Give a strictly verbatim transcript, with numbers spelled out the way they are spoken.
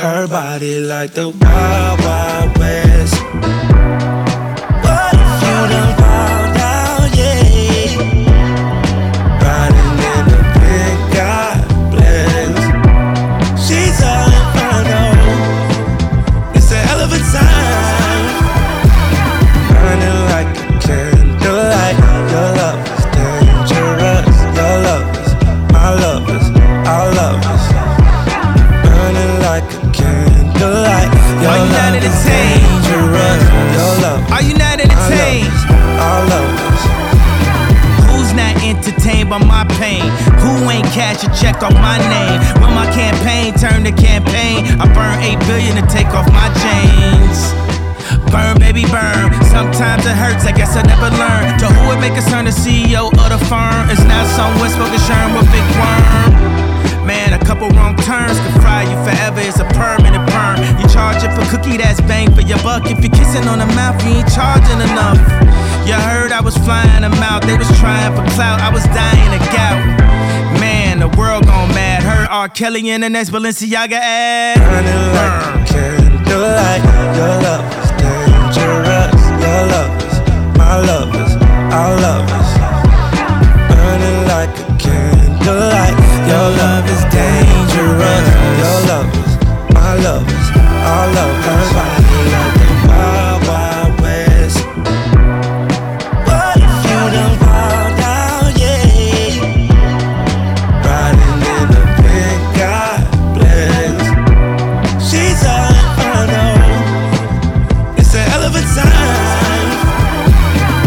Her body like the Wild Wild West. What if you done fall down, yeah? Riding in the big God bless. She's all inferno. It's a hell of a time. Burning like a candlelight. Your love is dangerous. Your love is my love is our love is. Burning like a candlelight. Your Are you not love is entertained? dangerous. Your love Are you not entertained? our love is. Who's not entertained by my pain? Who ain't cash a check off my name? When my campaign turned to campaign, I burned eight billion to take off my chains. Burn, baby, burn. Sometimes it hurts, I guess I never learned. To who would make us turn the C E O of the firm? It's now some West spoken Sherm with big worm. Man, a couple wrong turns could fry you forever. It's a permanent perm. You charge it for cookie, that's bang for your buck. If you're kissing on the mouth, you ain't charging enough. You heard I was flying them out. They was trying for clout, I was dying of gout. Man, the world gone mad. Heard R. Kelly in the next Balenciaga ad. Burning like a candlelight. Your love is dangerous. Your love is my love is our love is.